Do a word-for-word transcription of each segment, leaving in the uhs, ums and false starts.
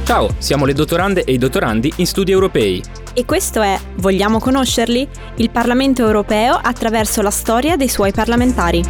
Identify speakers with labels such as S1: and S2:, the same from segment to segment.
S1: Ciao, siamo le dottorande e i dottorandi in studi europei.
S2: E questo è Vogliamo conoscerli? Il Parlamento europeo attraverso la storia dei suoi parlamentari.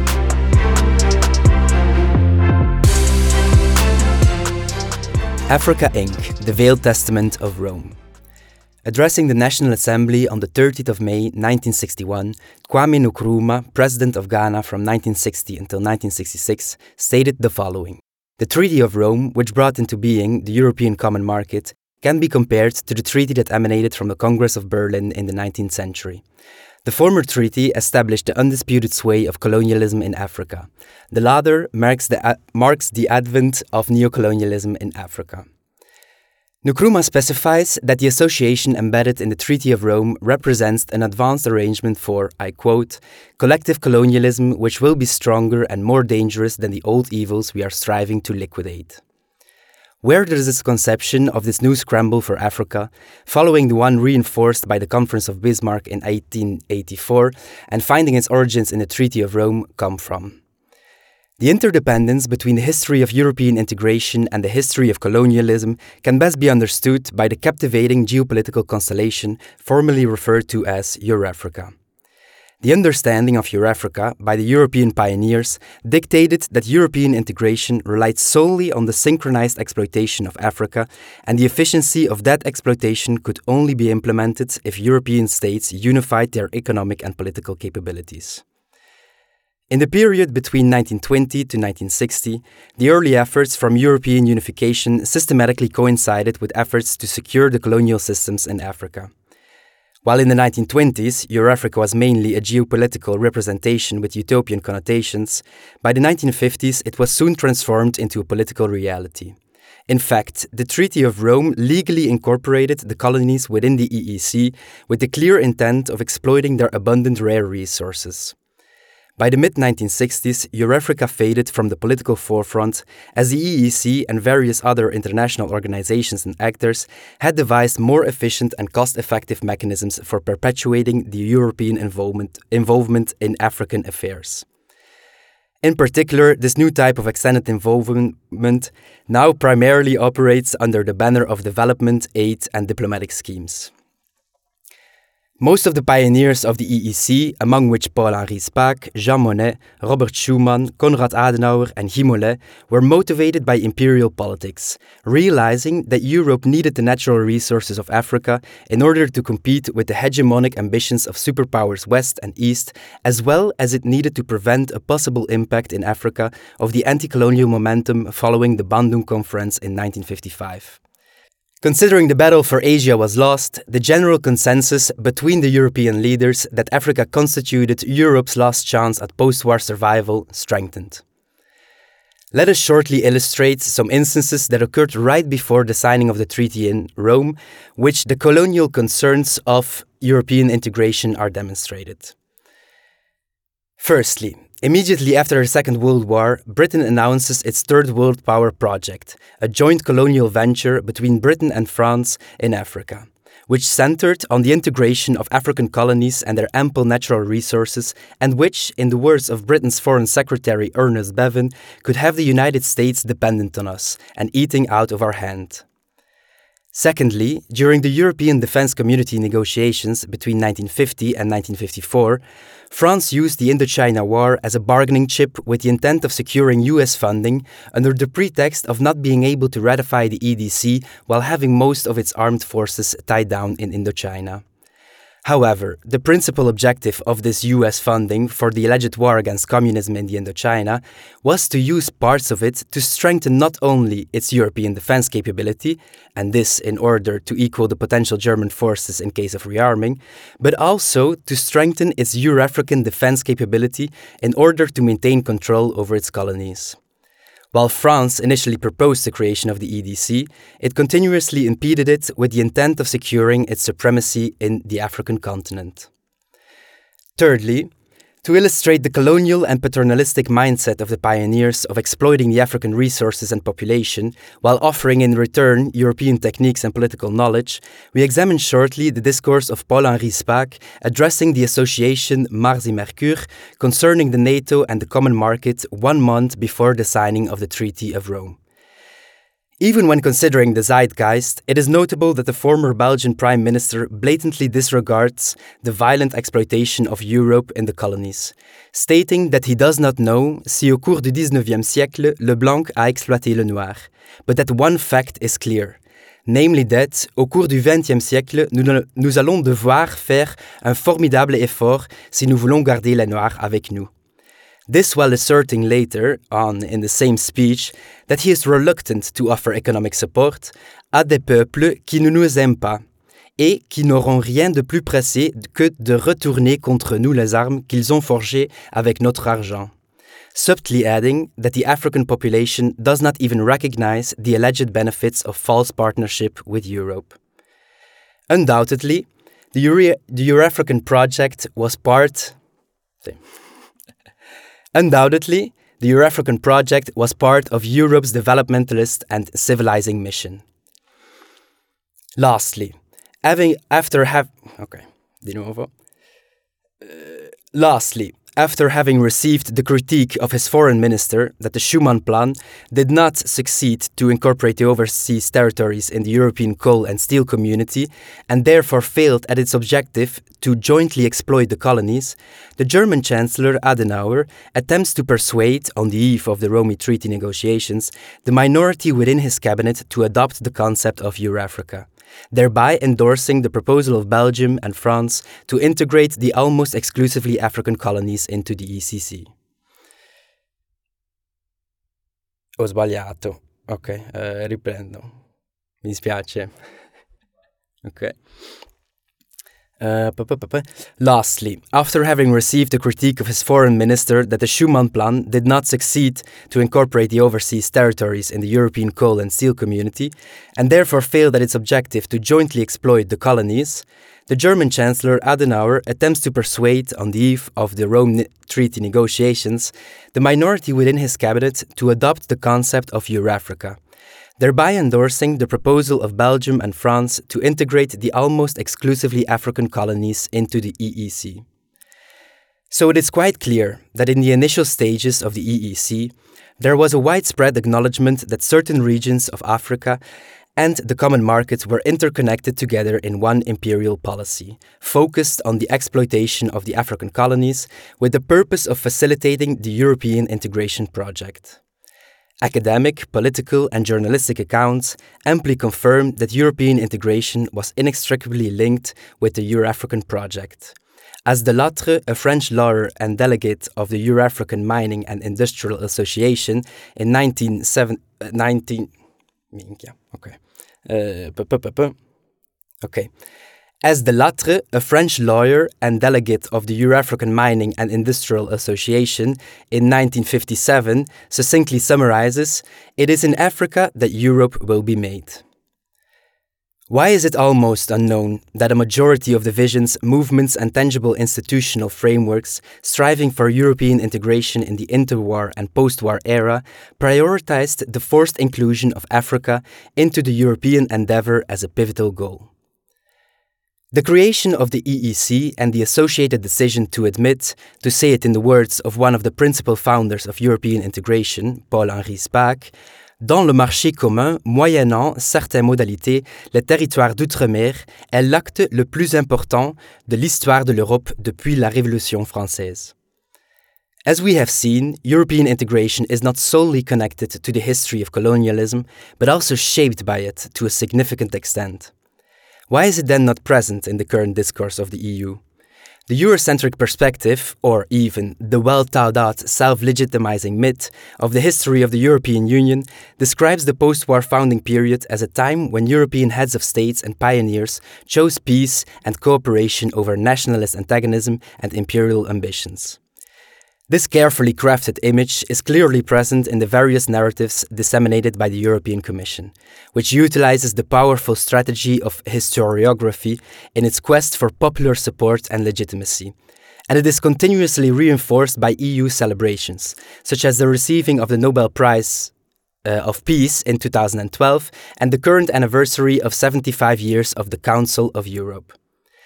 S3: Africa Incorporated, The Veiled Testament of Rome. Addressing the National Assembly on the thirtieth of May nineteen sixty-one, Kwame Nkrumah, President of Ghana from nineteen sixty until nineteen sixty-six, stated the following. The Treaty of Rome, which brought into being the European Common Market, can be compared to the treaty that emanated from the Congress of Berlin in the nineteenth century. The former treaty established the undisputed sway of colonialism in Africa. The latter marks the, a- marks the advent of neocolonialism in Africa. Nkrumah specifies that the association embedded in the Treaty of Rome represents an advanced arrangement for, I quote, collective colonialism which will be stronger and more dangerous than the old evils we are striving to liquidate. Where does this conception of this new scramble for Africa, following the one reinforced by the Conference of Bismarck in eighteen eighty-four and finding its origins in the Treaty of Rome, come from? The interdependence between the history of European integration and the history of colonialism can best be understood by the captivating geopolitical constellation formerly referred to as Eurafrica. The understanding of Eurafrica by the European pioneers dictated that European integration relied solely on the synchronized exploitation of Africa, and the efficiency of that exploitation could only be implemented if European states unified their economic and political capabilities. In the period between nineteen twenty to nineteen sixty, the early efforts from European unification systematically coincided with efforts to secure the colonial systems in Africa. While in the nineteen twenties, Eurafrica was mainly a geopolitical representation with utopian connotations, by the nineteen fifties it was soon transformed into a political reality. In fact, the Treaty of Rome legally incorporated the colonies within the E E C with the clear intent of exploiting their abundant rare resources. By the mid nineteen sixties, Eurafrica faded from the political forefront as the E E C and various other international organizations and actors had devised more efficient and cost-effective mechanisms for perpetuating the European involvement, involvement in African affairs. In particular, this new type of extended involvement now primarily operates under the banner of development, aid, and diplomatic schemes. Most of the pioneers of the E E C, among which Paul-Henri Spaak, Jean Monnet, Robert Schuman, Konrad Adenauer and Guy Mollet, were motivated by imperial politics, realizing that Europe needed the natural resources of Africa in order to compete with the hegemonic ambitions of superpowers West and East, as well as it needed to prevent a possible impact in Africa of the anti-colonial momentum following the Bandung Conference in nineteen fifty-five. Considering the battle for Asia was lost, the general consensus between the European leaders that Africa constituted Europe's last chance at post-war survival strengthened. Let us shortly illustrate some instances that occurred right before the signing of the treaty in Rome, which the colonial concerns of European integration are demonstrated. Firstly, immediately after the Second World War, Britain announces its Third World Power Project, a joint colonial venture between Britain and France in Africa, which centered on the integration of African colonies and their ample natural resources, and which, in the words of Britain's Foreign Secretary Ernest Bevin, could have the United States dependent on us and eating out of our hand. Secondly, during the European Defence Community negotiations between nineteen fifty and nineteen fifty-four, France used the Indochina War as a bargaining chip with the intent of securing U S funding under the pretext of not being able to ratify the E D C while having most of its armed forces tied down in Indochina. However, the principal objective of this U S funding for the alleged war against communism in the Indochina was to use parts of it to strengthen not only its European defense capability, and this in order to equal the potential German forces in case of rearming, but also to strengthen its Euro-African defense capability in order to maintain control over its colonies. While France initially proposed the creation of the E D C, it continuously impeded it with the intent of securing its supremacy in the African continent. Thirdly, to illustrate the colonial and paternalistic mindset of the pioneers of exploiting the African resources and population, while offering in return European techniques and political knowledge, we examine shortly the discourse of Paul-Henri Spaak addressing the association Mars et Mercure concerning the NATO and the Common Market one month before the signing of the Treaty of Rome. Even when considering the zeitgeist, it is notable that the former Belgian Prime Minister blatantly disregards the violent exploitation of Europe in the colonies, stating that he does not know si au cours du dix-neuvième siècle le blanc a exploité le noir, but that one fact is clear, namely that, au cours du vingtième siècle, nous, nous allons devoir faire un formidable effort si nous voulons garder les noirs avec nous. This while asserting later on in the same speech that he is reluctant to offer economic support à des peuples qui ne nous aiment pas et qui n'auront rien de plus pressé que de retourner contre nous les armes qu'ils ont forgées avec notre argent. Subtly adding that the African population does not even recognize the alleged benefits of false partnership with Europe. Undoubtedly, the, Euro- the Euro-African project was part... Undoubtedly, the Euro-African project was part of Europe's developmentalist and civilizing mission. Lastly, having after have okay, di nuovo. Uh, lastly, after having received the critique of his foreign minister that the Schuman Plan did not succeed to incorporate the overseas territories in the European coal and steel community and therefore failed at its objective to jointly exploit the colonies, the German Chancellor Adenauer attempts to persuade, on the eve of the Rome Treaty negotiations, the minority within his cabinet to adopt the concept of Euro-Africa, thereby endorsing the proposal of Belgium and France to integrate the almost exclusively African colonies into the E C C. Ho sbagliato. Ok, uh, riprendo. Mi dispiace. Ok. Uh, Lastly, after having received the critique of his foreign minister that the Schuman Plan did not succeed to incorporate the overseas territories in the European coal and steel community, and therefore failed at its objective to jointly exploit the colonies, the German Chancellor Adenauer attempts to persuade, on the eve of the Rome Treaty negotiations, the minority within his cabinet to adopt the concept of Euro-Africa, thereby endorsing the proposal of Belgium and France to integrate the almost exclusively African colonies into the E E C. So it is quite clear that in the initial stages of the E E C, there was a widespread acknowledgement that certain regions of Africa and the common market were interconnected together in one imperial policy, focused on the exploitation of the African colonies with the purpose of facilitating the European integration project. Academic, political, and journalistic accounts amply confirm that European integration was inextricably linked with the Euro-African project. As Delattre, a French lawyer and delegate of the Euro-African Mining and Industrial Association in nineteen seven, uh, nineteen Minchia, okay. Uh, pu- pu- pu- pu- okay. As Delattre, a French lawyer and delegate of the Euro-African Mining and Industrial Association in nineteen fifty-seven, succinctly summarizes, it is in Africa that Europe will be made. Why is it almost unknown that a majority of the visions, movements and tangible institutional frameworks striving for European integration in the interwar and post-war era prioritized the forced inclusion of Africa into the European endeavor as a pivotal goal? The creation of the E E C and the associated decision to admit, to say it in the words of one of the principal founders of European integration, Paul-Henri Spaak, dans le marché commun, moyennant certaines modalités, le territoire d'outre-mer est l'acte le plus important de l'histoire de l'Europe depuis la Révolution française. As we have seen, European integration is not solely connected to the history of colonialism, but also shaped by it to a significant extent. Why is it then not present in the current discourse of the E U? The Eurocentric perspective, or even the well-thought-out self-legitimizing myth of the history of the European Union, describes the post-war founding period as a time when European heads of states and pioneers chose peace and cooperation over nationalist antagonism and imperial ambitions. This carefully crafted image is clearly present in the various narratives disseminated by the European Commission, which utilizes the powerful strategy of historiography in its quest for popular support and legitimacy. And it is continuously reinforced by E U celebrations, such as the receiving of the Nobel Prize uh, of Peace in two thousand twelve and the current anniversary of seventy-five years of the Council of Europe.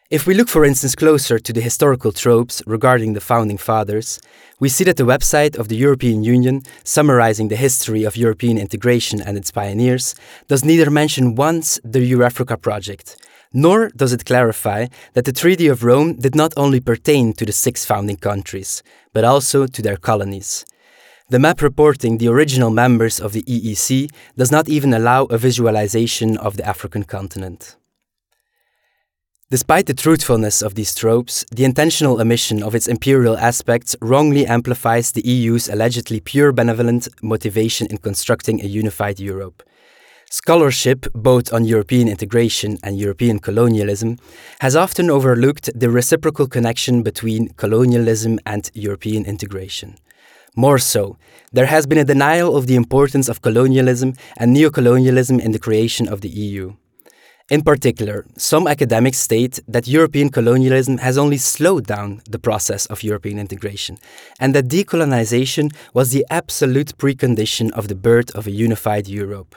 S3: If we look, for instance, closer to the historical tropes regarding the Founding Fathers, we see that the website of the European Union, summarizing the history of European integration and its pioneers, does neither mention once the Eurafrica project, nor does it clarify that the Treaty of Rome did not only pertain to the six founding countries, but also to their colonies. The map reporting the original members of the E E C does not even allow a visualization of the African continent. Despite the truthfulness of these tropes, the intentional omission of its imperial aspects wrongly amplifies the E U's allegedly pure benevolent motivation in constructing a unified Europe. Scholarship, both on European integration and European colonialism, has often overlooked the reciprocal connection between colonialism and European integration. More so, there has been a denial of the importance of colonialism and neocolonialism in the creation of the E U. In particular, some academics state that European colonialism has only slowed down the process of European integration, and that decolonization was the absolute precondition of the birth of a unified Europe.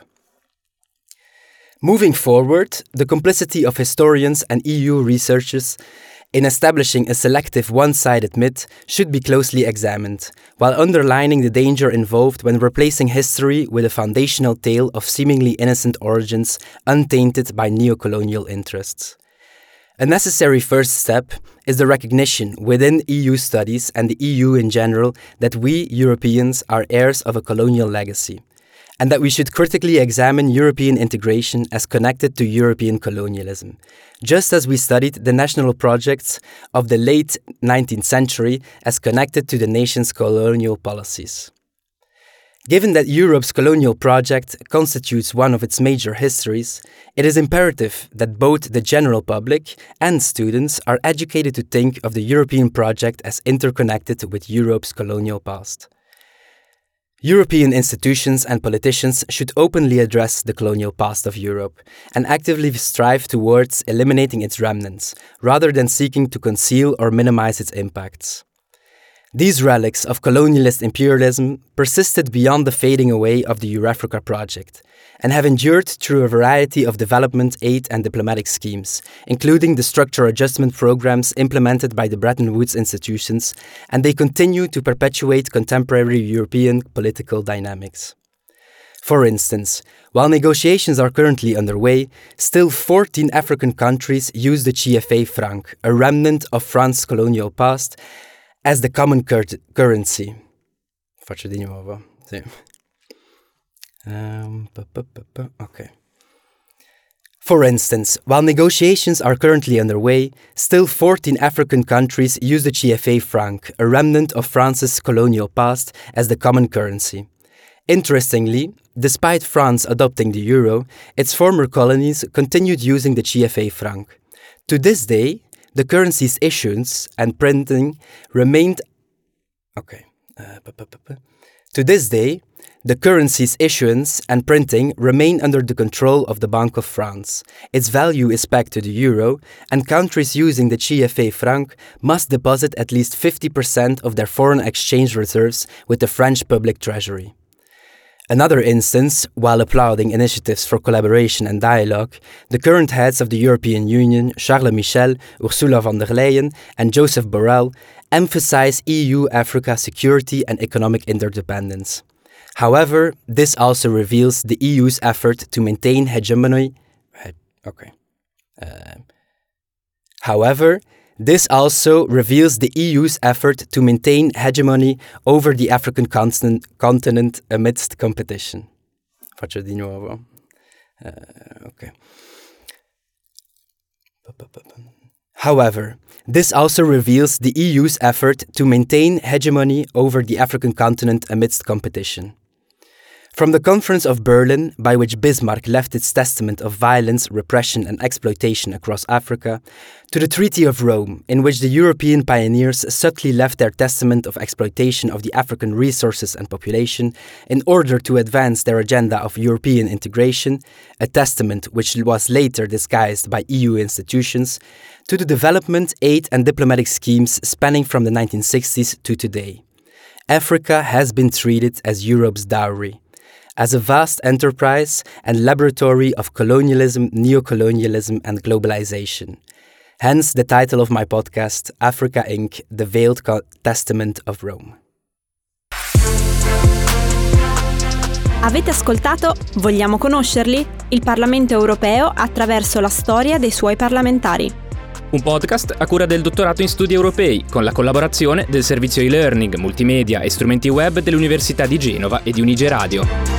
S3: Moving forward, the complicity of historians and E U researchers in establishing a selective one-sided myth should be closely examined, while underlining the danger involved when replacing history with a foundational tale of seemingly innocent origins untainted by neocolonial interests. A necessary first step is the recognition within E U studies and the E U in general that we, Europeans, are heirs of a colonial legacy, and that we should critically examine European integration as connected to European colonialism, just as we studied the national projects of the late nineteenth century as connected to the nation's colonial policies. Given that Europe's colonial project constitutes one of its major histories, it is imperative that both the general public and students are educated to think of the European project as interconnected with Europe's colonial past. European institutions and politicians should openly address the colonial past of Europe and actively strive towards eliminating its remnants, rather than seeking to conceal or minimize its impacts. These relics of colonialist imperialism persisted beyond the fading away of the Eurafrica project and have endured through a variety of development aid and diplomatic schemes, including the structural adjustment programs implemented by the Bretton Woods institutions, and they continue to perpetuate contemporary European political dynamics. For instance, while negotiations are currently underway, still fourteen African countries use the C F A franc, a remnant of France's colonial past, as the common cur- currency. Faccio di nuovo. Sì. Um, pu- pu- pu- pu- okay. For instance, while negotiations are currently underway, still fourteen African countries use the C F A franc, a remnant of France's colonial past, as the common currency. Interestingly, despite France adopting the euro, its former colonies continued using the C F A franc. To this day, the currency's issuance and printing remained... Okay. Uh, pu- pu- pu- pu- to this day, the currency's issuance and printing remain under the control of the Bank of France. Its value is pegged to the euro, and countries using the C F A franc must deposit at least fifty percent of their foreign exchange reserves with the French public treasury. Another instance, while applauding initiatives for collaboration and dialogue, the current heads of the European Union, Charles Michel, Ursula von der Leyen, and Joseph Borrell, emphasize E U-Africa security and economic interdependence. However, this also reveals the E U's effort to maintain hegemony. Okay. Uh, however, this also reveals the E U's effort to maintain hegemony over the African continent, continent amidst competition. Faccio di nuovo. Uh, okay. However, this also reveals the E U's effort to maintain hegemony over the African continent amidst competition. From the Conference of Berlin, by which Bismarck left its testament of violence, repression and exploitation across Africa, to the Treaty of Rome, in which the European pioneers subtly left their testament of exploitation of the African resources and population in order to advance their agenda of European integration, a testament which was later disguised by E U institutions, to the development, aid and diplomatic schemes spanning from the nineteen sixties to today. Africa has been treated as Europe's dowry, as a vast enterprise and laboratory of colonialism, neocolonialism and globalization. Hence the title of my podcast, Africa Incorporated. The Veiled Co- Testament of Rome.
S2: Avete ascoltato Vogliamo conoscerli? Il Parlamento europeo attraverso la storia dei suoi parlamentari.
S1: Un podcast a cura del dottorato in studi europei, con la collaborazione del servizio e-learning, multimedia e strumenti web dell'Università di Genova e di Unige Radio.